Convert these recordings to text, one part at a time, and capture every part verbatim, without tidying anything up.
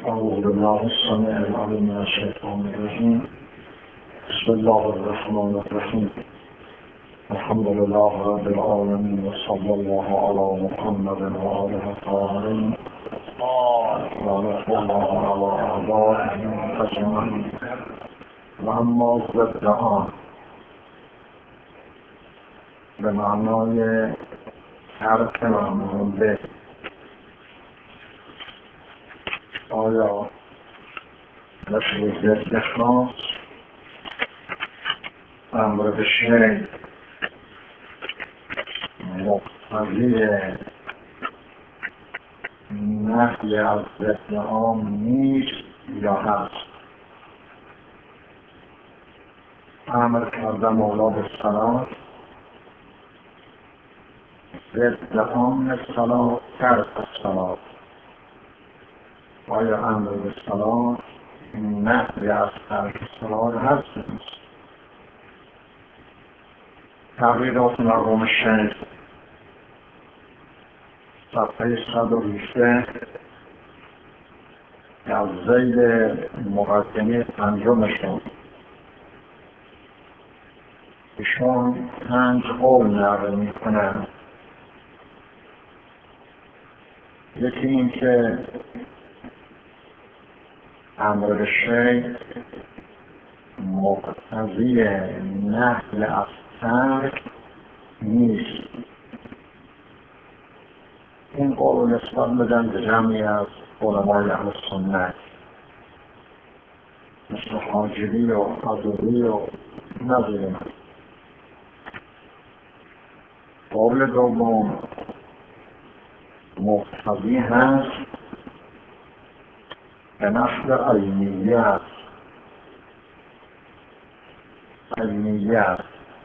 أعوذ بالله السميع العليم من الشيطان الرجيم. بسم الله الرحمن الرحيم. الحمد لله رب العالمين وصلى الله على محمد وآله الطاهرين ورحمة الله على أعدائهم أجمعين. وأما الادعاء به معنای ترک معمول به، آیا نشد اخلاص امر به شی مقتضی نفی از ضد عام نیست یا هست؟ امر کرده مولا به صلاة، ضد عام صلاة ترک صلاة. آیا امر به صلاة نفی از ترک صلاة هست نیست؟ تغییرات مرحوم شیخ صفحه صد و بیست از ذیل مقدمه پنجمشون ایشون پنج قول نقل میکنن. یکی این که امر به شی مقتضی نهی از ترک نیست. این قول نسبت بدن به جمعی از علمای اهل سنت مثل حاجبی و حضوری و نظیر من. قول دوم مقتضی هست به نفی عینیت. عینیت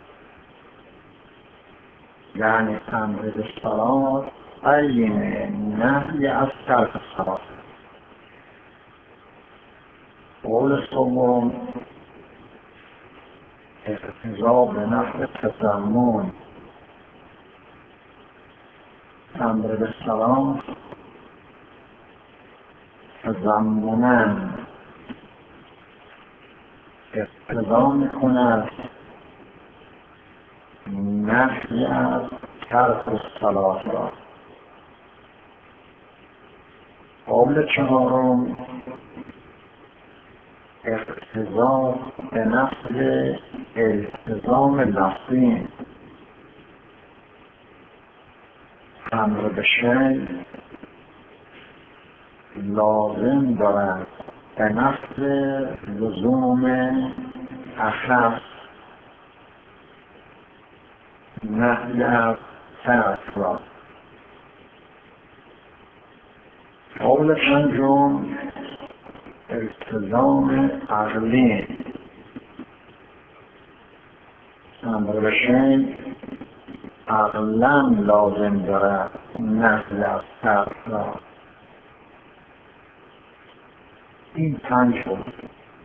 یعنی امر به صلاة عین نهی از ترک صلاة. قول سوم اقتضا به نفی تضمن. امر به صلاة تضمناً اقتضا میکند نفی از ترک الصلاة را. قول چهارم اقتضا به نفی التزام لفظی. امر به شی لازم دارد به نفی لزوم اخص نهی از ترک را. قول پنجم التزام عقلی. امر به شی عقلاً لازم دارد نهی از ترک را. این پنج بود.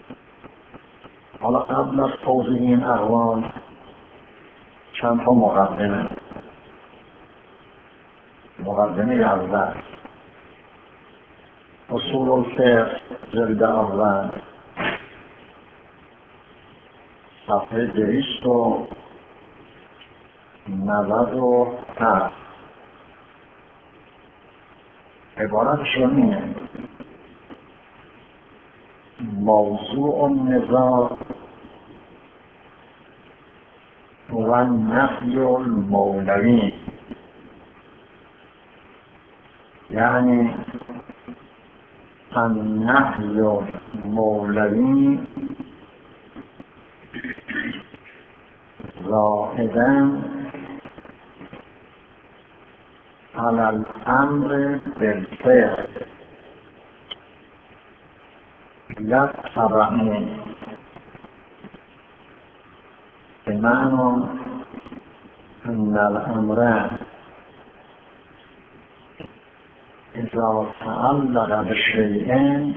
حالا قبل از توضیح این اقوال چند تا مقدمه. مقدمه اول اصول الفقه جلد اول صفحه دویست و نود و هفت. عبارت شنیه موضوع النزاع و نفی المولوی، یعنی النهی المولوی زائداً علی الامر بالفعل یتبعون. بمعنى ان الامر اذا تعلق بشيء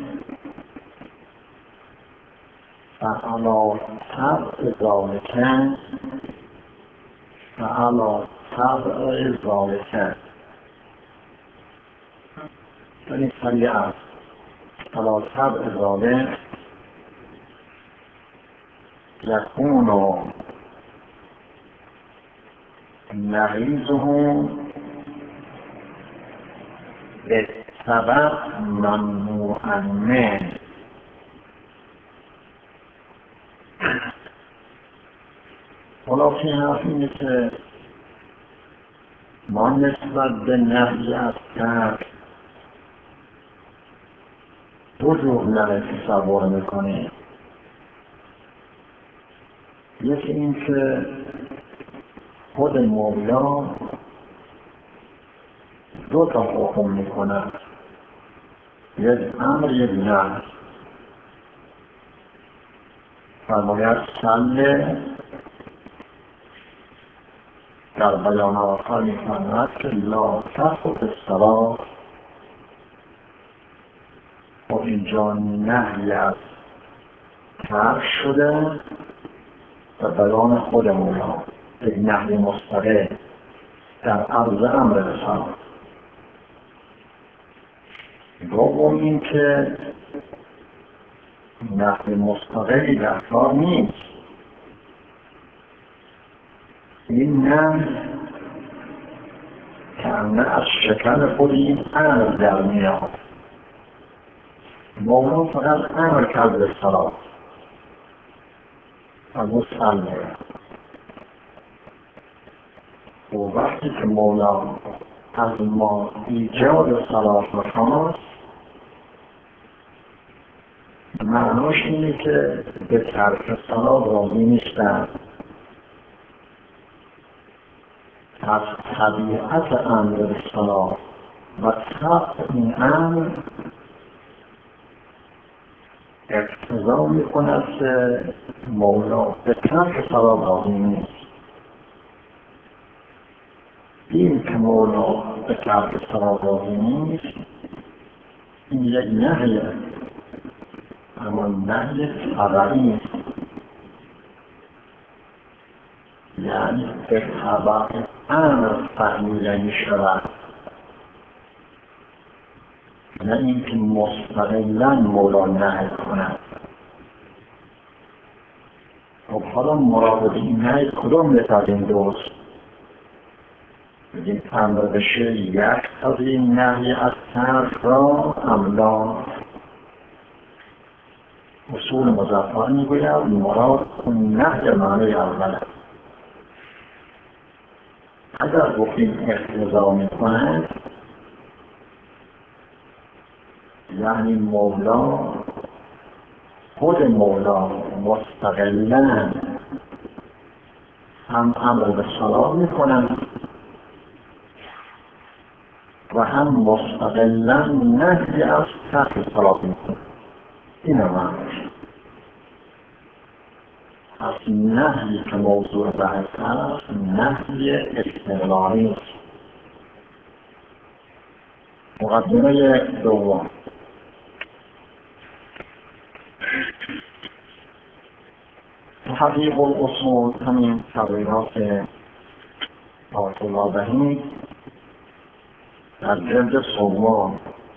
فعلى تبع ذلك فعلى تبع ذلك. یعنی سریع است. على طبع ذلك يكون نقيضه بالسبب ممنوعا منه. خلاصه حرف اینه که ما نسبت به نفی از ترک دو جمله تصور میکنیم. یکی این که خود مولا دو تا حکم میکنه، یک امر یک نهی. فرماید صله در بیان آخر میفرماید که لا تأخذ الصلاة و اینجا نهی از ترک شده و بیان خود مولا یک نهی مستقل در عرض امر رسالت. دوم این که نهی مستقلی در کار نیست. این نهی که از شکل خود این امر در میاد. مولا فقط امر کرد به صلاة و مصلح. و وقتی که مولا از ما ایجاد صلاة بخواست، معناش اینه که به ترک صلاة راضی نیستن. از طبیعت امر به صلاة و طبع این امر اقتضا میکند که مولا به ترک صلاة راضی نیست. این که مولا به ترک صلاة راضی نیست این یک نهیه، اما نهی طبعی است، یعنی به طبع امر فهمیده می شود، نه اینکه مستقلا مولا نهی کند. خب حالا مراد این نهی کدوم یک از این دوست؟ بگیم امر بشه یک از این نهی از ترک را املا. اصول مظفر میگوید مراد اون نهی معنی اوله. اگر گفتیم اقتضا میکنه یعنی مولا خود مولا مستقلا هم امر به صلاة میکنن و هم مستقلا نهی از ترک صلاة میکنن. این معنیش. از نهی که موضوع بحث هست نهی استقلالی است. مقدمه دوم تحقیق الاصول، همین تغییرات آیت الله بهی در جلد سوم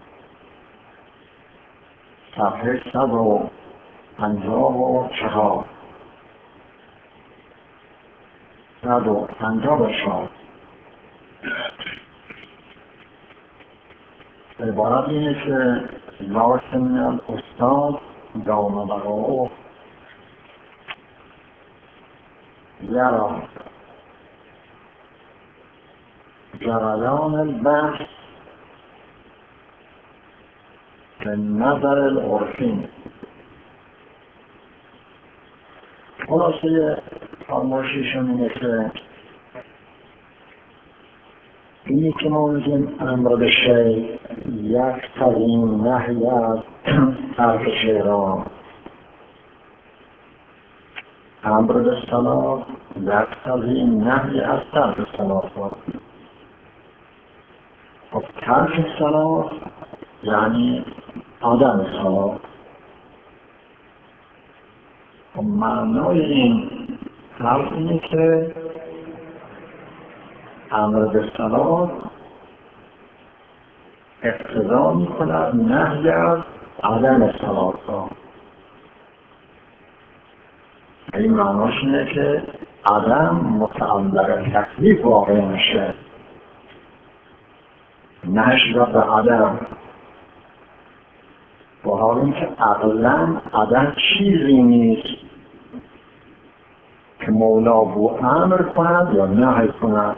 صفحه صد و پنجاه و چهار صد و پنجاه و چهار عبارت اینه که لازم الاستاد دام بقاؤه یرا جریان البحث به نظر العرفی. خلاصه فرمایششون اینه که اینی که ما میگیم امر به شیء یقتضی نهی از ترک شیء، امر به صلاة یقتضی نهی از ترک صلاة. خب ترک صلاة یعنی عدم صلاة. و معنای این حرف اینه که امر به صلاة اقتضا می کند نهی از عدم صلات. این معناش اینه که عدم متعلق تکلیف واقع میشه، نشد به عدم، با حال اینکه عقلا عدم چیزی نیست که مولا بو امر کند یا نهی کند.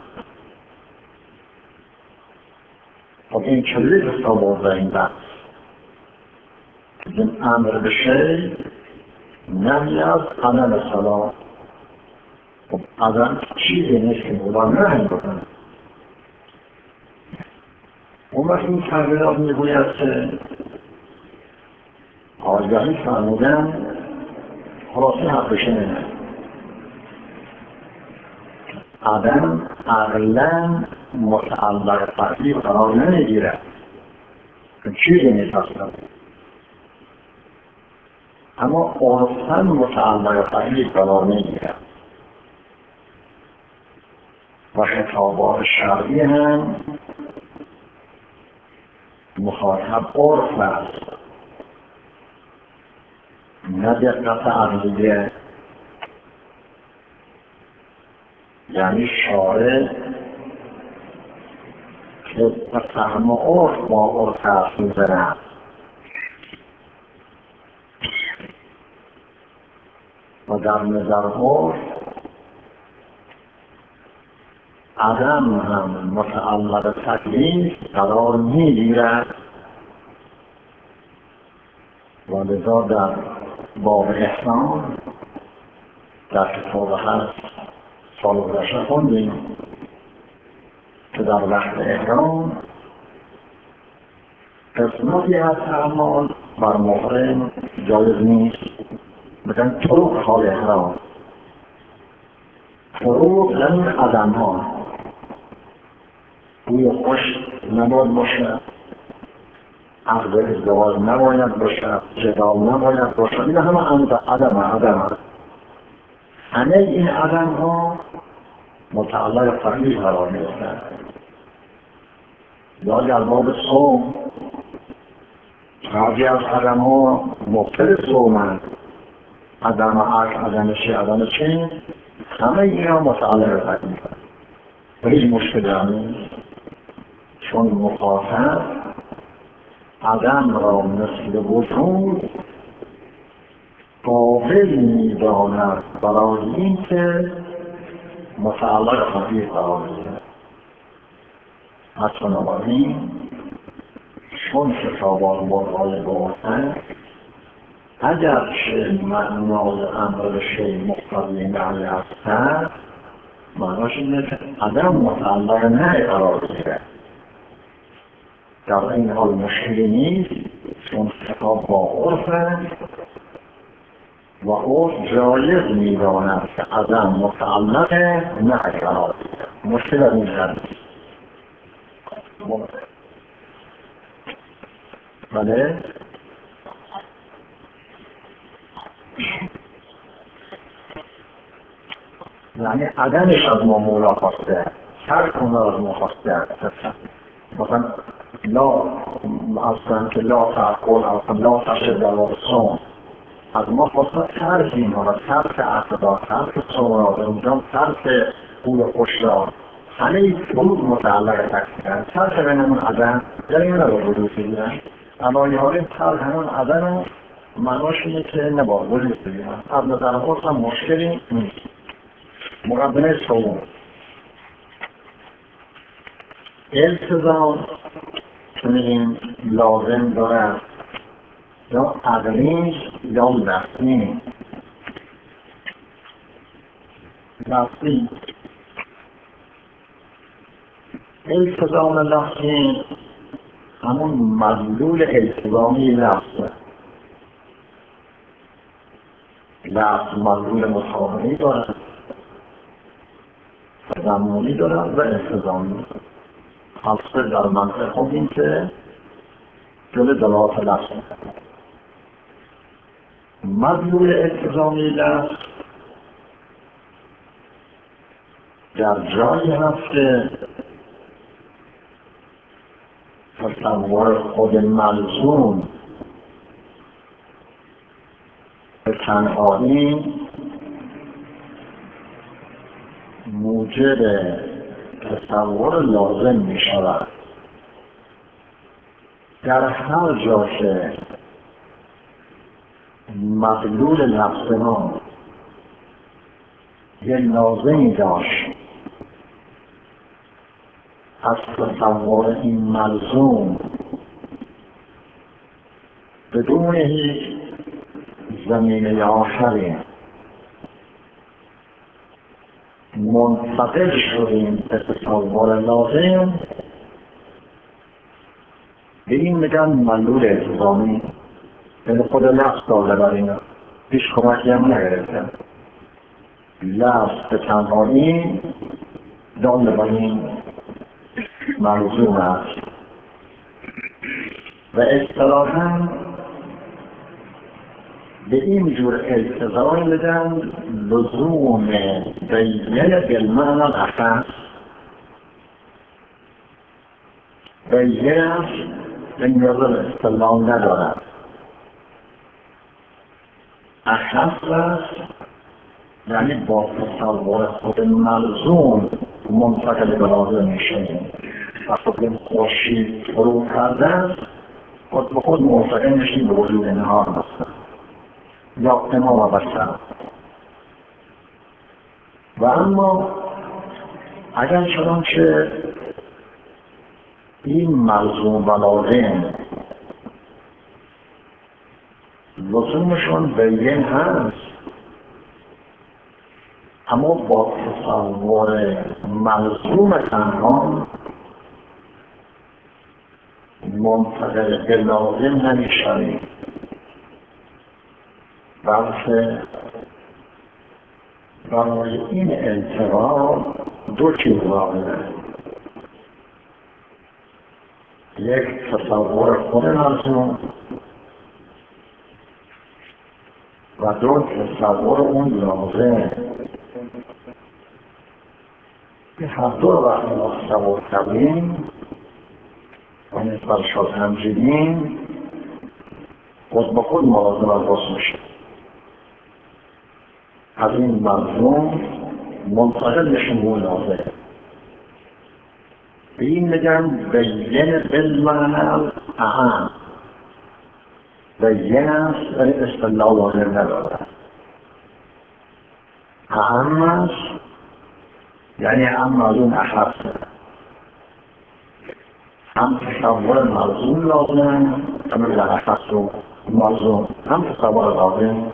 خب این کلیه که سابقه این بحث این امر به شی نهی از عدم صلاح. خب عدم چیزی نیست که مولا نهی کند. اون وقت این تغییرات میگوید که آگاهی فرمودن خلاصی حقش اینه عدم عقلا متعلق قطعی قرار نمیگیره، چیزی نیست اصلا، اما عرفاً متعلق قطعی قرار نمیگیره و خطابات شرعی هم مخاطب عرف است نه دقت عقلیه. یعنی شارع که به فهم عرف با عرف حرف میزنه و در نظر عرف عدم هم متعلق تکلیف قرار میگیرد و لذا در باب احسان در کتاب هست سال گذشته خوندیم که در وقت احرام قسمتی از اعمال بر محرم جایز نیست، میگن طرق حال احرام. طرق یعنی قدم ها، بوی خوش نباید باشه، عقد ازدواج نباید باشه، جدال نباید باشه، این همه عدم عدم همه این عدم ها متعلق قطعی قرار می‌گیرند. یا در باب صوم بعضی از عدم ها مبطل صومند، عدم عقل، عدم چی، عدم چی، همه این ها متعلق قطعی هستند. هیچ مشکلی نیست، چون مخاطب عدم را مثل وجود قابل می‌داند برای اینکه متعلق قطعی قرار می‌گیرد. پس بنابراین چون خطابات مرغای گفتن اگر چه معنای امر شیء مقتضی نهی هست، معناش اینه که عدم متعلق نهی قرار می‌گیرد. در این حال مشکلی نیست، چون خطاب با عرف و عرف جایز می‌داند که عدم متعلق نهی قرار می‌گیرد. مشکل از این حد بله؟ یعنی عدمش از ما مولا خواسته، ترک اون را از ما خواسته. مثلا لا اصلا که لا تعقل اصلا لا تشد در صوم از ما خواسته ترک این ها، ترک عقدا، ترک صوم را، اونجا ترک بوی خوش را، همه این فروض متعلق تکسیرن. ترک بین همون عدم یعنی این رو وجود بگیرن، اما یه حالی ترک همون عدم معناش اینه که نبا وجود بگیرن. از نظر خود هم مشکلی نیست. مقدمه صوم التزام که میگیم لازم دارد یا عقلی یا لفظی. لفظی التزام لفظی همون مدلول التزامی لفظه. لفظ مدلول مطابقی دارد، تضمنی دارد و التزامی. خاصه در منطق خوندیم که جل دلالت لفظ مدلول التزامی لفظ در جایی هست که تصور خود ملزوم به تنهایی موجب تصور لازم می شود. در هر جا که مدلول نفس ما یه لازمی داشت از تصور این ملزوم بدون هیچ زمینه آخری منتقل شدیم به تصور لازم، به این میگن مدلول الزامی. یعنی خود لفظ داده بر این هیچ کمکی هم نگرفتن. لفظ به تنهایی داده بر این ملزوم است و اصطلاحاً به این جور التزام بدن لزوم بیه بالمعنی الاخص. بیه به نظر اصطلاح ندارد، اخص است، یعنی با تصور خود ملزوم منتقل به لازم میشه. وقتی خورشید فرو کرده است خود به خود منتقل میشیم به وجود نهار هستن یا امام بشر. و اما اگر چنان که این ملزوم و لازم لزومشون بیان هست، اما با تصور ملزوم تنها منتقل به لازم نمیشویم، بلکه برای این انتقال دو چیز واقعه: یک تصور خود ملزوم و دو تصور اون لازم. به هر دو وقتی ما تصور کردیم و نسبت شد همجدیم خود به خود ملازم از باز میشه. از این ملزوم منتقل میشیم به اون لازم. به این میگن بیان بالمعنی اهم. بیان است ولی اصطلاح لازم ندارد. اهم است یعنی هم ملزوم اخص، هم تصور ملزوم لازم، هم در اخص و ملزوم، هم تصور لازم.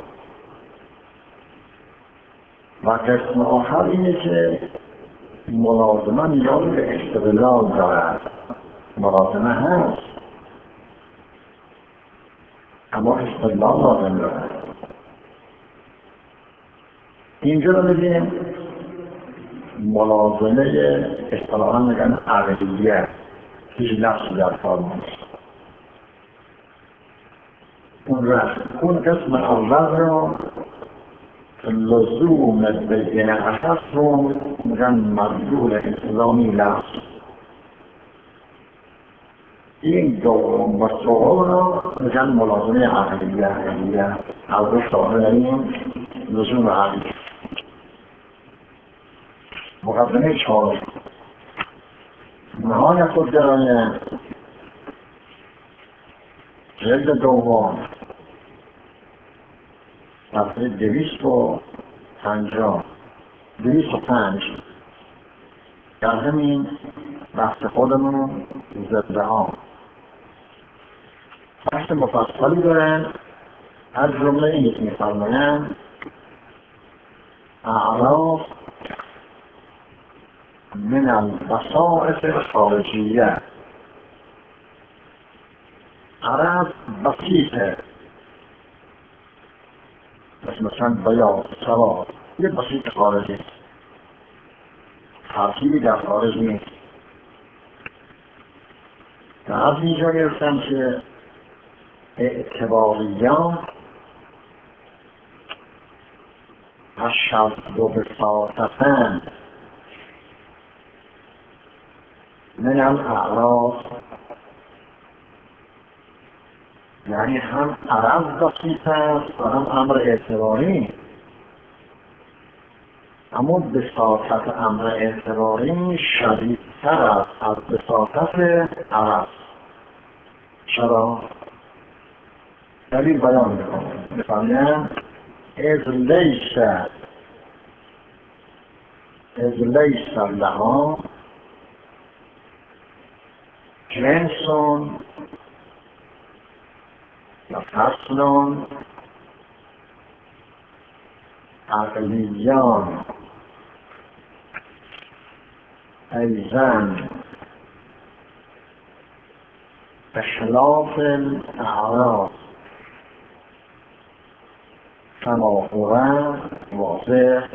و قسم آخر اینه که ملازمه نیاز به استدلال دارد. ملازمه هست اما استدلال لازم دارد. اینجا رو ببینیم ملازمه اصطلاحاً میگن عقلیه، هیچ لفظی در کار نیست. اون رفت اون قسم اول رو لزوم بیان اخص رو میگن مدلول الزامی لفظ. این دوم و سوال رو میگن ملازمه عقلیه. عقلیه اول سوال داریم لزوم عقلی. مقدمه چهار نهایت الدرایه جلد دوم صفحه دویست و پنجاه دویست و پنج در همین بحث خودمون زده ها بحث مفصلی دارن. از جمله این که می‌فرمایند اعراف من الوسائط الخارجیه. عرب بسیطه، مثلا بیان سواد یه بسیط خارجی، ترکیبی در خارج نیست. در از اینجا گرفتم که اعتباریات اشد و بساطتن من الاعراف یعنی هم عرض بسیط است و هم امر اعتباری، اما بساطت امر اعتباری شدیدتر است از بساطت عرض. چرا؟ دلیل بیان میکنم. میفرمایند اذ لیس اذ لیس لها جنسون یا فصلون عقلیان ایزن به خلاف الاعراض کما هو واضح.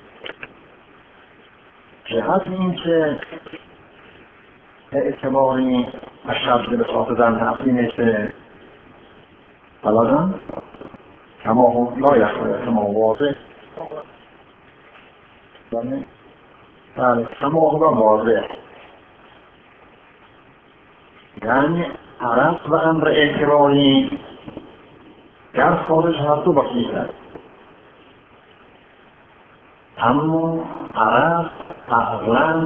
جهت این که اعتباری اشد به صاحب زن هست اینه که بلدن کما هو لا یخواه کما واضح بله کما هو واضح، یعنی عرض و امر اعتباری در خارج هر دو بسیط است، اما عرض عقلاً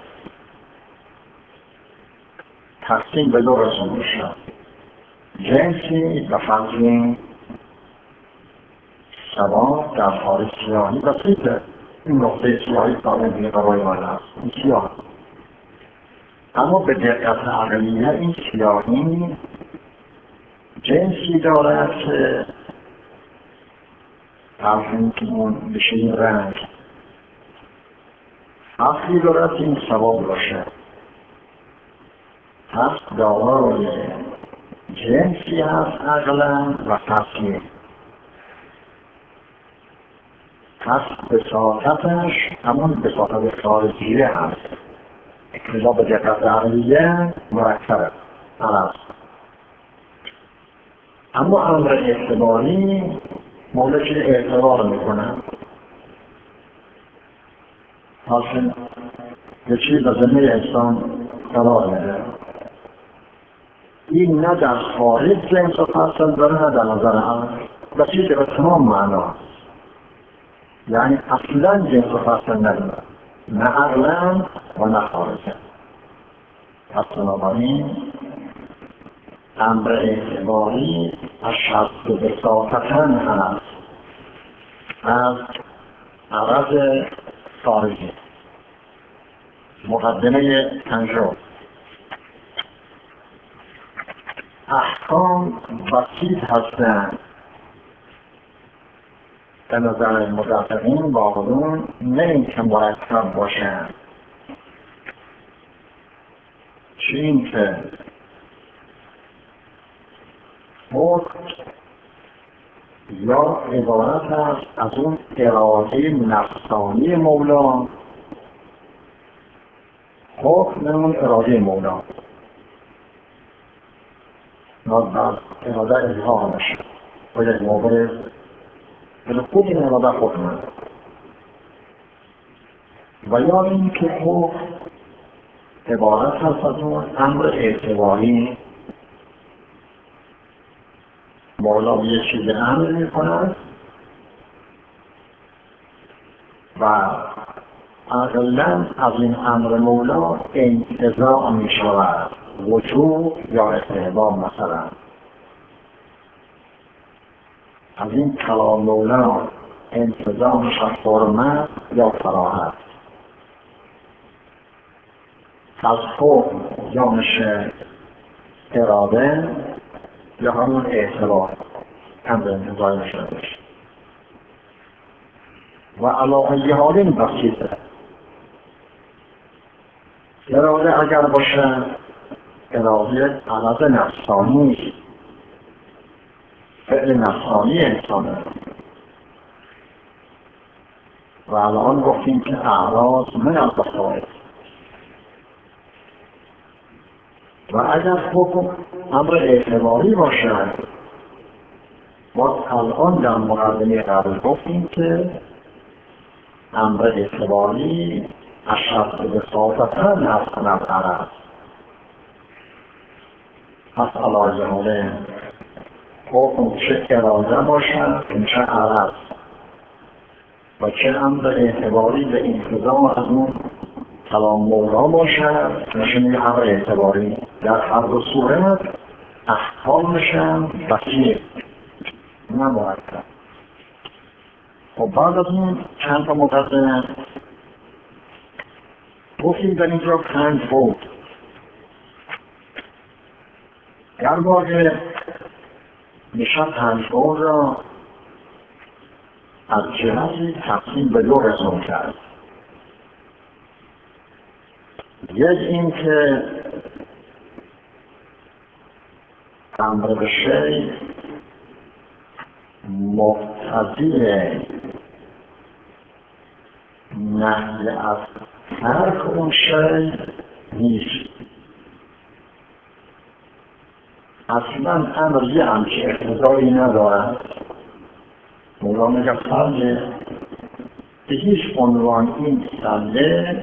تقسیم به دو رسوم میشد، جنسی و فضلی. سواد در خارج سیاهی بسیطه، این نقطه سیاهی داره دیگه برای من هست، این سیاه، اما به دقت عقلیه این سیاهی جنسی دارد که ترجمه کنون بشه این رنگ، اصلی دارد این سواد باشه، پس دارای جنسی هست عقلا و فصلی. پس بساطتش همون بساطت خارجیه هست، اقتضا به دقت عقلیه مرکبه هست، اما امر اعتباری مولد اعتبار میکنه. حاصل یه چیز به ذمه انسان قرار میده، این نه در خارج جنس و فصل داره نه در نظر هم بسیط به تمام معنا، یعنی اصلا جنس و فصل نداره، نه عقلا و نه خارجه. پس بنابراین امر اعتباری اشد بساطتاً هست از عرض خارجی. مقدمه پنجم، احکام بسیط هستند به نظر مدققین با علوم، نه اینکه مرتب باشند، چه اینکه حکم یا عبارت است از اون اراده نفسانی مولا، حکم اون اراده مولا باید اراده اظهار نشه و یک موقع ولی خود این اراده حکم و یا این که حکم عبارت هست از اون امر اعتباری، مولا یه چیز امر می کند و عقلاً از این امر مولا انتزاع می شود، وجوب یا استحباب. مثلا از این کلام مولا انتزاع می شود حرمت یا کراهت، از حکم یا میشه اراده یا همون اعتبار امر انتزاعی می شود و علاقه حال این بسیطه. اراده اگر باشه اراده عرض نفسانی، فعل نفسانی انسانه و الان گفتیم که اعراض من از بساید و اگر حکم امر اعتباری باشه ما الان در مقدمه قبل گفتیم که امر اعتباری اشد بساطتاً هست از عرض. پس علایه حاله حکم چه اراده باشد چه عرض و چه امر اعتباری به انتظام از اون کلام مولا باشد نشه میگه امر اعتباری. در هر دو صورت احکامشم بسیط نه مرتب. خب بعد از این چند تا مقدمه گفتیم در اینجا پنج بود. در واقع میشه پنج بود را از جهتی تقسیم به دو قسم کرد. یک این که امر به شیء مقتضی نهی از ترک اون شیء نیست. اصلا امر یه همچه اقتضایی ندارد. مولا میگه فرده به هیچ عنوان این سله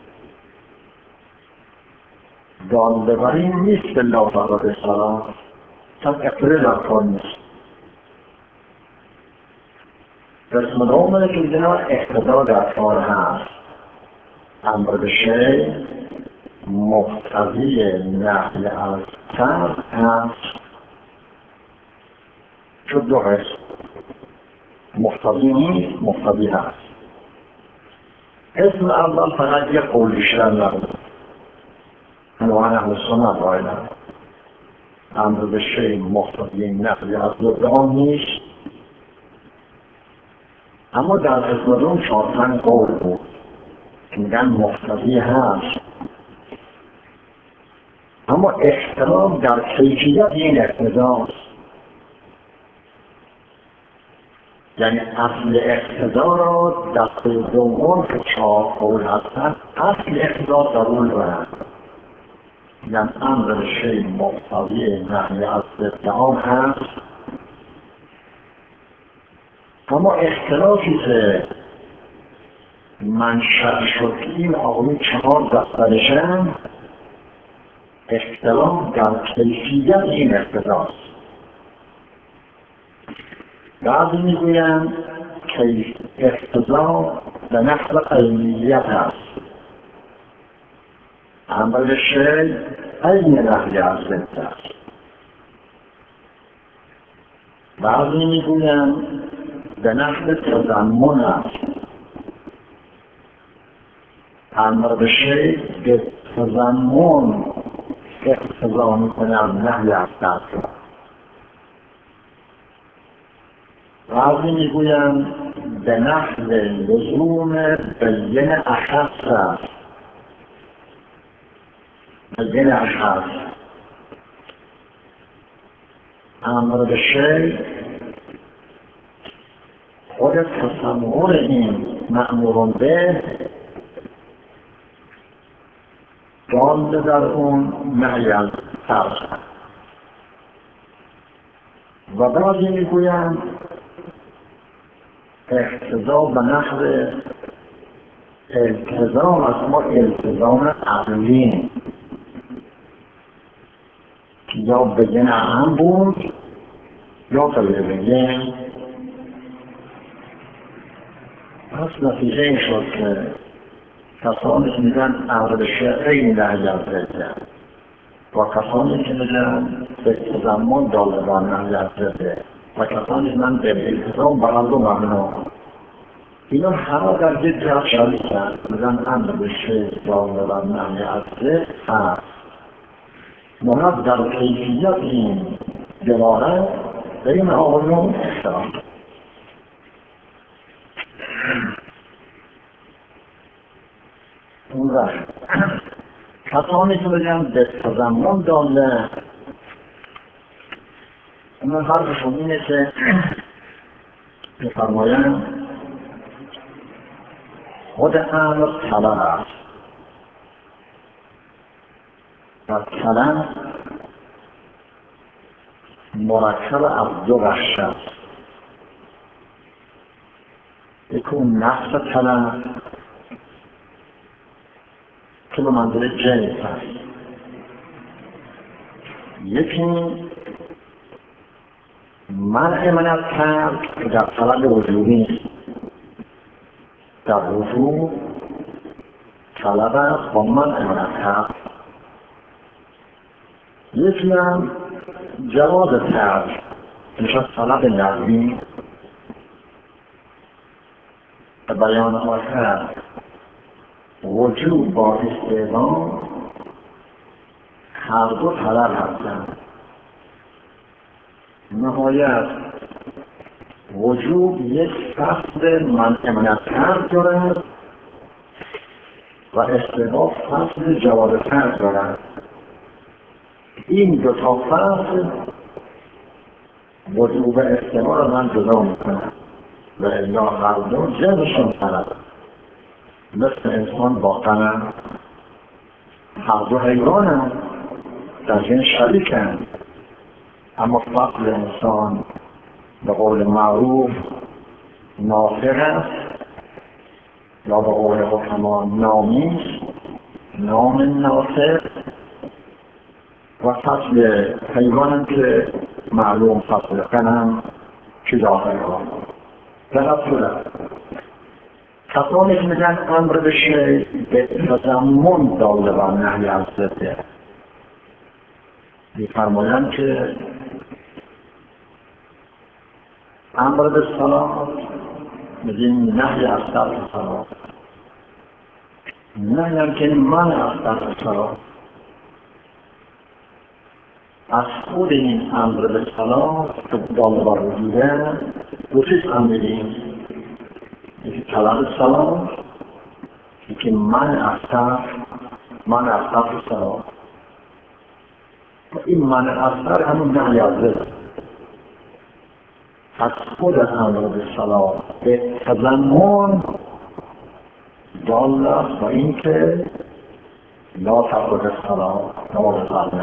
داده بر این نیست به الله تعالی به سلام تا اقتضای در کار نیست. قسم دومه که دیگه اقتضا در کار هست. امر به شیء مقتضی نهی از ترک هست. شد دو قسم، مقتضی نیست، مقتضی هست. اسم اول فقط یک قول بیشتر نبود. عنوان اهل سنت قائلند امر به شیء مقتضی نهی از ضد نیست، اما در قسم دوم چهار پنج قول بود که میگن مقتضی هست، اما اختلاف در کیفیت این اقتضاست. یعنی اصل اقتضا را دسته دوم که چهار قول هستند اصل اقتضا قبول دارند. یعنی امر به شیء مقتضی نهی از ضد هست، اما اختلافی که منشأ شد که این آقایون چهار دسترشن اختلاف در کیفیت این اقتضاست. بعضی میگویند که اقتضا به نحو عینیت هست. امر به شیء عین نهی از ضد است. بعضی میگویند به نحو تضمن است. امر به شیء به تضمن اقتضا میکنه از نهی از ضد. بعضی میگویند به نحو لزوم بین اخص است. بین اخص امر به شیء خود تصور این مأمور به دال در اون نهی از ترک. و بعضی میگویند اقتضا به نحو التزام است، ما التزام عقلی که یا بگن هم بود یا غیر بگن. پس نتیجه این شد که کسانی که میگن امر به شیء عین نهی از ضد و کسانی که میگن به تضمن داده بر نهی از ضد و کسانی که من به التزام بر دو مبنا، اینا همه در یک جهت شریکن. میگن امر به شیء داده بر نهی از ضد هست، منظر در کیفیت این دلالت بین آقایون اختلاف. اون وقت کسانی که بگن به تضمن داده، اون حرفشون اینه که میفرمایند خود امر طلب است و طلب مرکب از دو بخش است. یکی اون نفس طلب که به منزله جنس است، یکی منع من از ترک که در طلب وجودی نیست، در وجود طلب است با منع من از ترک. یکی هم جواز ترک میشه طلب نقلی به بیان آخر وجود با استعدام هر دو طلب هستند. نهایت وجود یک فصل منع من از ترک دارد و استعدام فصل جواز ترک دارد. این دو تا فصل وجود و استعدام را من جدا میکنم و الا هر دو جنسشون طلب. مثل انسان واقعا هر دو حیوان در جنس شریکند، اما فصل انسان به قول معروف ناطق است یا به قول حکما نامی، نام ناطق، و فصل حیوان که معلوم فصل قنم که داخل ها در صورت کسانی که میگن امر به شیء به تضمن داله و نهی از ضده، می‌فرمایند که امر به صلاة میگیم نهی از ترک صلاة، نهی هم که منع از ترک صلاة. از خود این امر به صلاة که داله بر وجوده دو چیز هم میگیم، یکی طلب صلاة، یکی منع از ترک منع از ترک صلاة. این منع از ترک همون نهی از ضد. از خود امر به صلاة به تضمن دال است و این که لا تقرب الصلاة نماز فرض.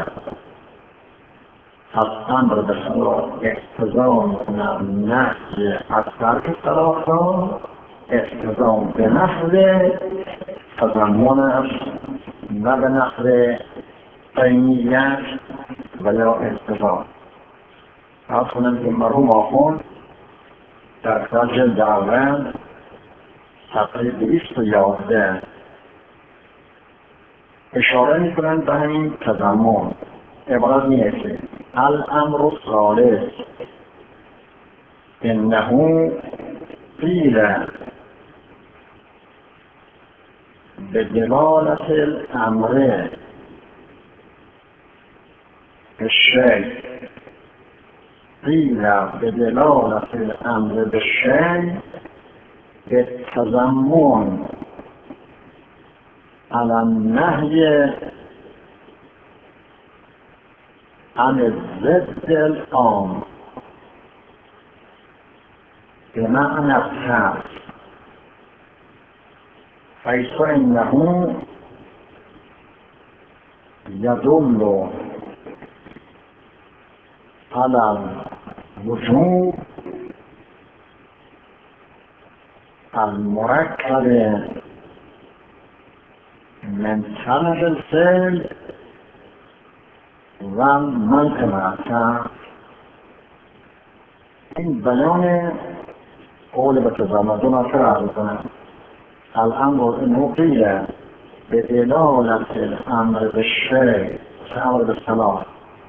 از امر به صلاة اقتضا کنم نهی از ترک صلاة را اقتضا به نحو تضمن است، نه به نحو عینیت و یا اقتضا. از کنم که مرحوم آخوند در جلد اول صفحه دویست و یازده اشاره میکنند به همین تضمن. عبارت میگه الامر الصالح انه قیل به دلالت الامر الشیء قیل به دلالت الامر بالشیء به تضمن علی النهی عن الضد العام به معنی الترک، حیث انه یدل على الوجوب المرکب من طلب الفعل و منع من الترک. این بیان قول به تضمن دو نکته را عرض کنم. الامر انه قیل به دلالت الامر بالشیء امر بالصلاة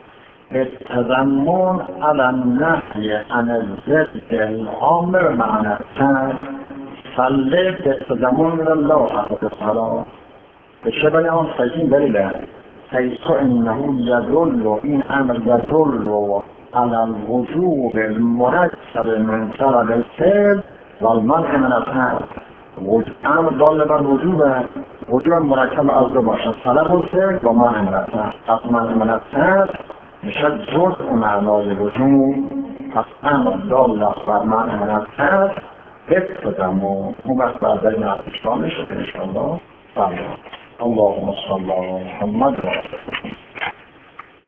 التضمن على النهي عن الضد العام معنى الترك صلي بالتضمن من الله حق الصلاة. به چه بیان؟ این دلیل حیث انه یدل، این امر یدل على الوجوب المرکب من طلب الفعل و المنع من الترک. امر دال بر وجوب وجوب مرکب از دو باشد، طلب الفعل و منع من الترک. پس منع من الترک میشد جزء معنای وجوب. پس امر دال بر منع من الترک به تضمن. اون وقت بعد این اشکال میشه انشاءالله. اللهم صل علی محمد و